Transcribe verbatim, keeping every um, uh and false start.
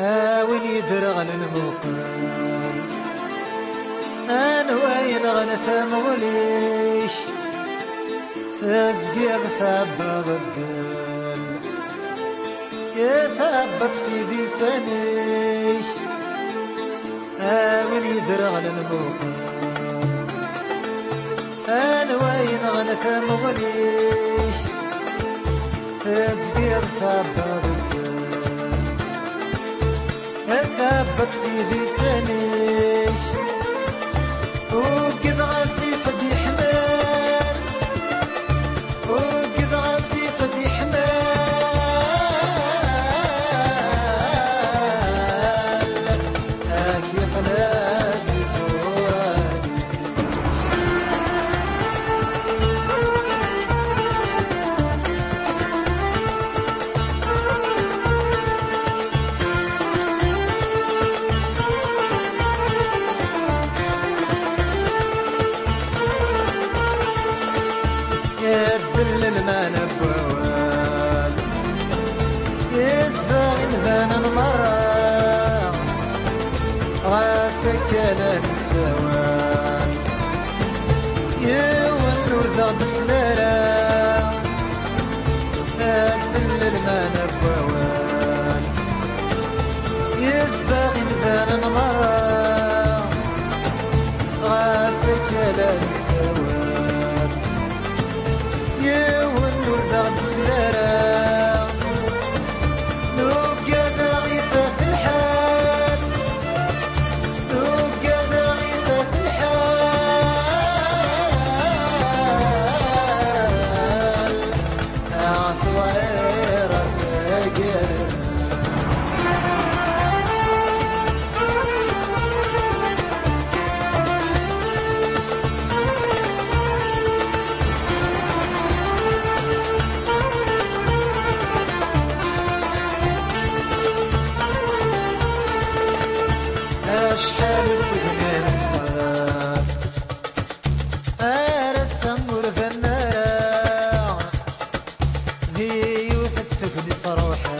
وين يدرغ الموقل انا وين غنث مغليش تزقيض ثبت الدل يثبت في ذي سنيش وين يدرغ الموقل انا وين غنث مغليش تزقيض ثبت ثبت في ذي سنيش وقد غاسي فدي حمال وقد غاسي فدي حمال هاك يقلع في زوراني يدل المنبوال يستغيم ذان المرة غاسك السوال يوان نور ذا بسلالة يدل المنبوال يستغيم ذان المرة غاسك السوال يونور ذا سلارة نبقى نغيفة في الحال نبقى نغيفة في الحال أعطوا عيرة ثقيل شحال الوذنان الطاب ارسم ورثنا ذي يوث التفلي صروحه